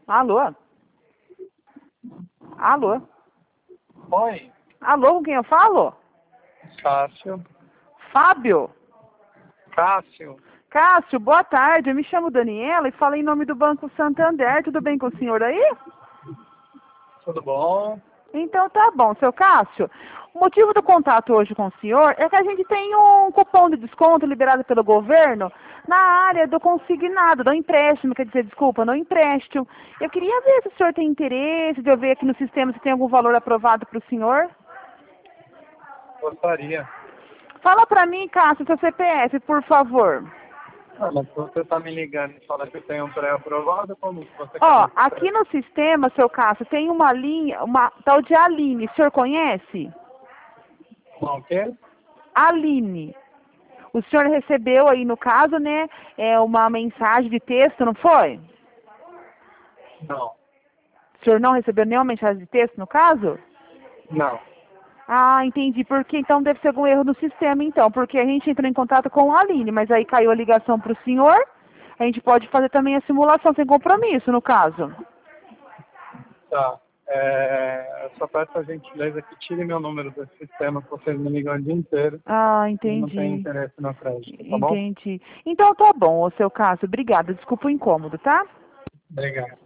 Alô? Alô? Oi, Alô, com quem eu falo? Cássio. Fábio? Cássio, Cássio, boa tarde. Eu me chamo Daniela e falo em nome do Banco Santander. Tudo bem com o senhor aí? tudo bom? Então tá bom, seu Cássio. O motivo do contato hoje com o senhor é que a gente tem um cupom de desconto liberado pelo governo na área do consignado, do empréstimo, quer dizer, desculpa, no empréstimo. Eu queria ver se o senhor tem interesse de eu ver aqui no sistema se tem algum valor aprovado para o senhor. Gostaria. Fala pra mim, Cássio, seu CPF, por favor. Ah, mas se você está me ligando e fala que tem um pré-aprovado, como que você Ó, quer? aqui no sistema, seu Cássio, tem uma linha, uma tal de Aline. O senhor conhece? Não, o quê? Aline. O senhor recebeu aí, no caso, né, uma mensagem de texto, não foi? Não, O senhor não recebeu nenhuma mensagem de texto, no caso? não. Ah, entendi. Porque então deve ser algum erro no sistema, então. Porque a gente entrou em contato com a Aline, mas aí caiu a ligação para o senhor. A gente pode fazer também a simulação sem compromisso, no caso. Tá. Eu só peço a gentileza que tire meu número do sistema, porque vocês me ligam o dia inteiro Ah, e não tem entendi. interesse no crédito, tá bom? Entendi. Então tá bom, ô seu Cássio. Obrigada. Desculpa o incômodo, tá? Obrigado.